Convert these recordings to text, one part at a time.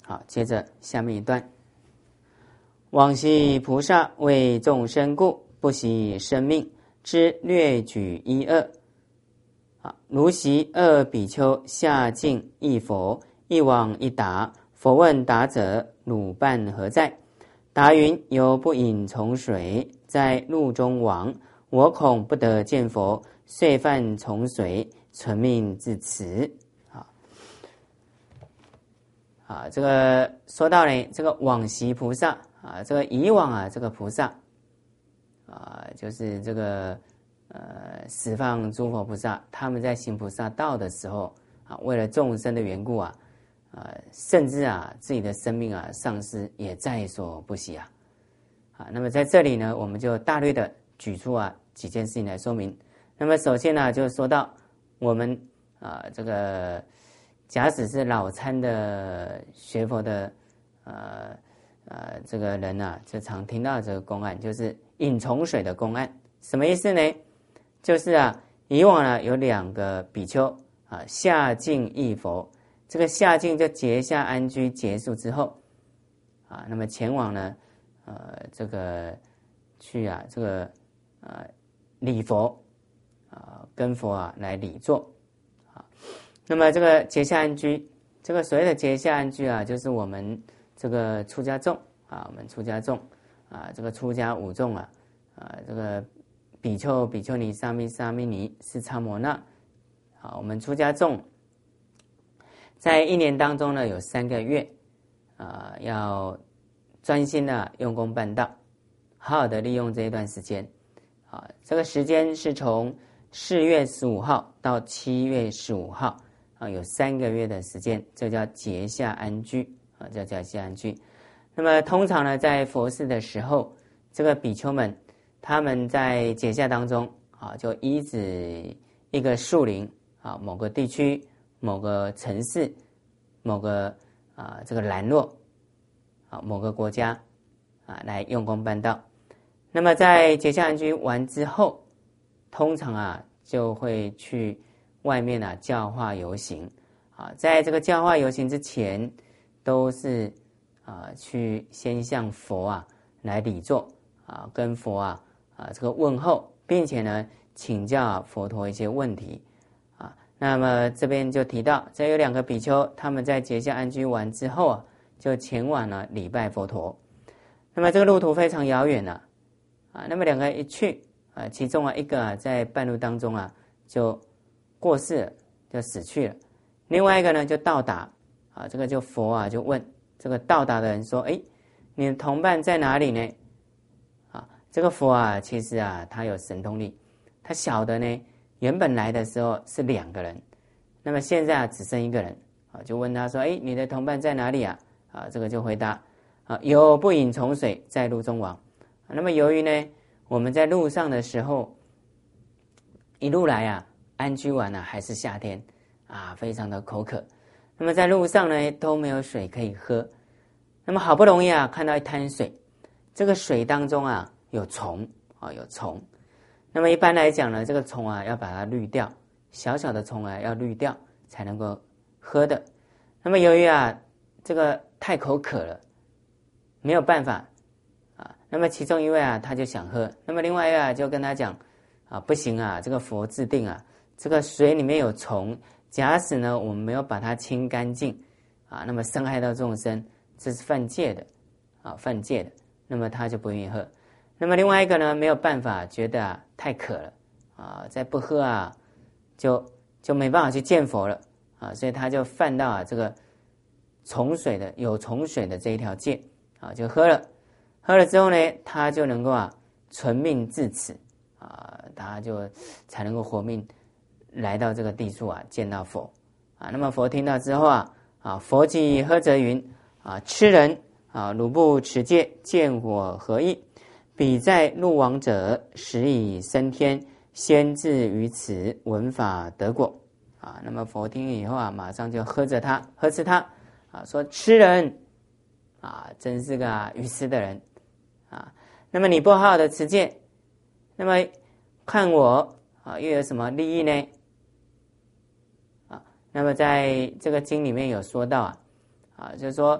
好，接着下面一段。往昔菩萨为众生故，不惜生命，知略举一二。如昔二比丘下境一佛，一往一答。佛问答者：汝伴何在？答云：有不饮从水，在路中亡。我恐不得见佛，遂犯从水，存命至此。这个说到呢，这个往昔菩萨这个以往这个菩萨就是这个十方诸佛菩萨，他们在行菩萨道的时候为了众生的缘故甚至自己的生命丧失也在所不惜那么在这里呢，我们就大略的举出几件事情来说明。那么首先就说到我们这个假使是老参的学佛的这个人就常听到这个公案，就是饮从水的公案。什么意思呢？就是以往有2个比丘下境一佛，这个下境就结下安居结束之后那么前往呢这个去这个礼佛跟佛来礼坐那么这个结下安居，这个所谓的结下安居就是我们这个出家众我们出家众这个出家五众这个比丘、比丘尼、沙弥、沙弥尼、斯叉摩那我们出家众在1年当中呢有3个月要专心的用功办道，好好的利用这一段时间这个时间是从4月15号到7月15号有3个月的时间，这叫结下安居这叫结下安居。那么通常呢，在佛事的时候，这个比丘们他们在结下当中就依止一个树林某个地区、某个城市、某个这个兰落某个国家来用功办道。那么在结下安居完之后，通常就会去外面教化游行在这个教化游行之前，都是去先向佛来礼坐跟佛这个问候，并且呢请教佛陀一些问题那么这边就提到，这有2个比丘，他们在结下安居完之后就前往了礼拜佛陀。那么这个路途非常遥远那么2个一去其中一个在半路当中就过世了，就死去了。另外一个呢就到达这个就佛就问这个到达的人说：你的同伴在哪里呢？这个佛其实他有神通力，他晓得呢原本来的时候是2个人，那么现在只剩1个人就问他说：你的同伴在哪里这个就回答有不饮从水，在路中亡。那么由于呢我们在路上的时候一路来安居完还是夏天非常的口渴，那么在路上呢都没有水可以喝，那么好不容易看到一滩水，这个水当中有虫有虫。那么一般来讲呢，这个虫要把它滤掉，小小的虫要滤掉才能够喝的。那么由于这个太口渴了，没有办法那么其中一位他就想喝，那么另外一位就跟他讲不行这个佛制定这个水里面有虫，假使呢我们没有把它清干净那么伤害到众生，这是犯戒的犯戒的，那么他就不愿意喝。那么另外一个呢没有办法，觉得太渴了再不喝就没办法去见佛了所以他就犯到这个虫水的有虫水的这一条戒就喝了。喝了之后呢，他就能够存命至此他就才能够活命来到这个地处见到佛那么佛听到之后佛即喝则云痴人汝不持戒，见我何意？彼在路亡者，时已升天，先至于此，闻法得果那么佛听以后马上就呵斥他说痴人真是个愚痴的人那么你不好好的持戒，那么看我又有什么利益呢那么在这个经里面有说到就是说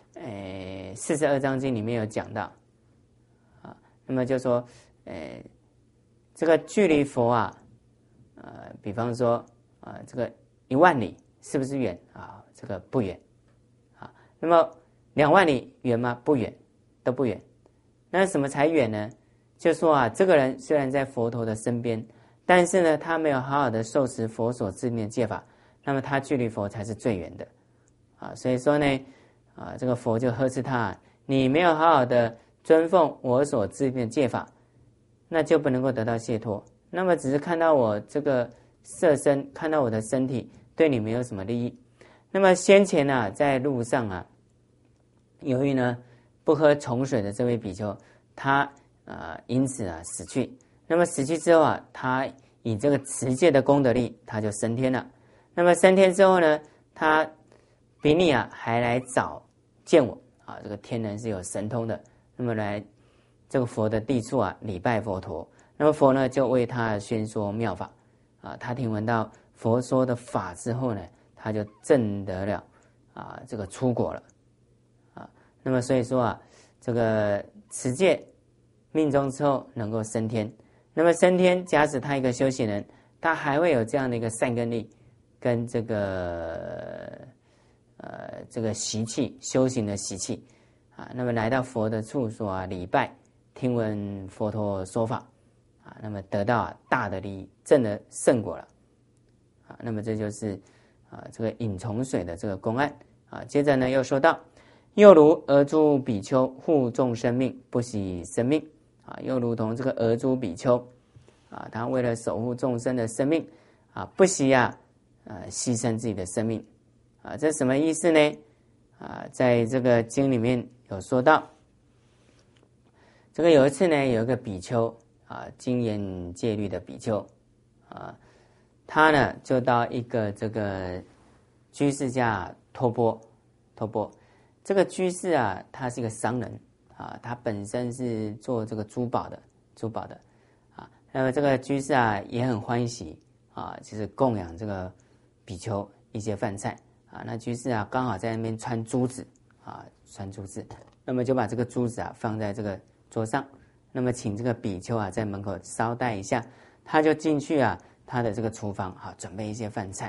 42章经里面有讲到那么就说这个距离佛比方说这个1万里是不是远这个不远那么2万里远吗？不远，都不远。那什么才远呢？就说这个人虽然在佛陀的身边，但是呢，他没有好好的受持佛所制定的戒法，那么他距离佛才是最远的所以说呢这个佛就呵斥他，你没有好好的尊奉我所制定的戒法，那就不能够得到解脱。那么只是看到我这个色身，看到我的身体，对你没有什么利益。那么先前在路上由于呢不喝重水的这位比丘，他因此死去。那么死去之后他以这个持戒的功德力，他就升天了。那么升天之后呢，他比你还来找见我这个天人是有神通的，那么来这个佛的地处礼拜佛陀。那么佛呢就为他宣说妙法他听闻到佛说的法之后呢，他就证得了这个出果了那么所以说这个持戒命中之后能够升天。那么升天，假使他一个修行人，他还会有这样的一个善根力跟这个习气，修行的习气那么来到佛的处所礼拜，听闻佛陀说法那么得到大的利益，证了圣果了那么这就是这个饮从水的这个公案接着呢又说到，又如俄诸比丘护众生命，不惜生命又如同这个俄诸比丘他为了守护众生的生命不惜牺牲自己的生命这什么意思呢在这个经里面有说到，这个有一次呢，有一个比丘精研戒律的比丘他呢就到一个这个居士家托钵。这个居士他是一个商人他本身是做这个珠宝的那么这个居士也很欢喜就是供养这个比丘一些饭菜那居士刚好在那边穿珠子那么就把这个珠子放在这个桌上，那么请这个比丘在门口稍待一下，他就进去他的这个厨房准备一些饭菜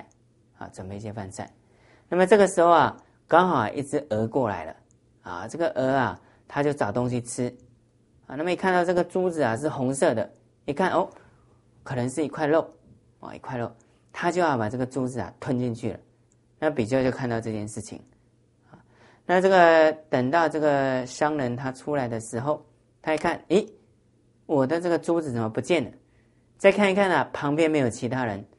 那么这个时候刚好一只鹅过来了这个鹅他就找东西吃那么一看到这个珠子是红色的，一看可能是一块肉他就要把这个珠子吞进去了。那比丘就看到这件事情那这个等到这个商人他出来的时候，他一看我的这个珠子怎么不见了，再看一看旁边没有其他人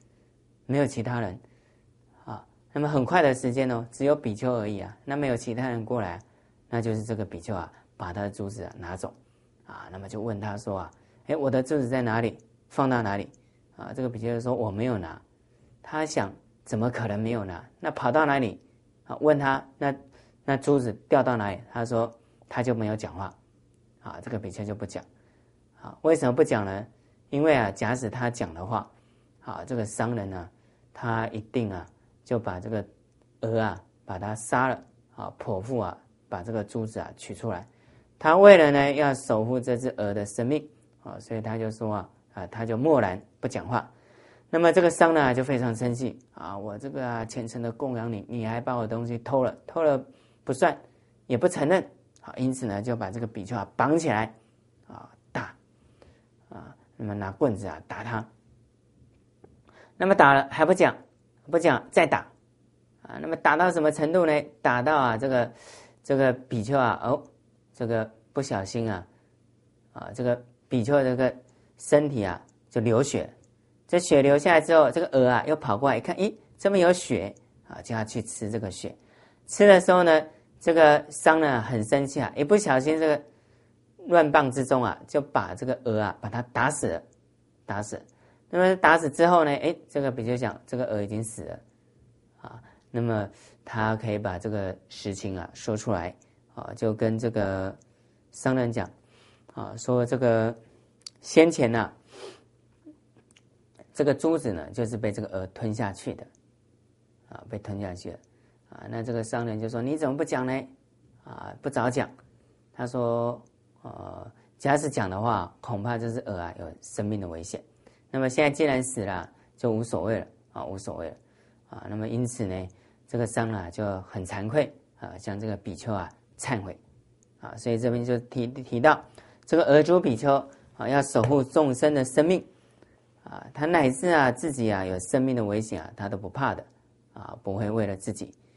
那么很快的时间只有比丘而已那没有其他人过来，那就是这个比丘把他的珠子拿走那么就问他说我的珠子在哪里，放到哪里这个比丘就说我没有拿。他想怎么可能没有拿，那跑到哪里问他那珠子掉到哪里，他说他就没有讲话这个比丘就不讲为什么不讲呢？因为假使他讲的话这个商人他一定就把这个鹅把它杀了剖腹把这个珠子取出来。他为了呢要守护这只鹅的生命所以他就说他就默然不讲话。那么这个商人就非常生气我这个虔诚的供养你还把我的东西偷了不算也不承认因此呢就把这个比丘绑起来打那么拿棍子打他。那么打了还不讲再打那么打到什么程度呢？打到这个比丘这个不小心这个比丘这个身体就流血，这血流下来之后，这个鹅又跑过来一看，这边有血就要去吃这个血。吃的时候呢，这个商人很生气一不小心这个乱棒之中就把这个鹅把它打死了。那么打死之后呢，这个比丘想这个鹅已经死了那么他可以把这个实情说出来就跟这个商人讲说这个先前这个珠子呢就是被这个鹅吞下去的被吞下去了那这个商人就说：“你怎么不讲呢？不早讲。”他说：“假使讲的话，恐怕这只鹅有生命的危险。那么现在既然死了，就无所谓了无所谓了那么因此呢，这个商就很惭愧向这个比丘忏悔所以这边就提到这个鹅珠比丘要守护众生的生命他乃至自己有生命的危险他都不怕的不会为了自己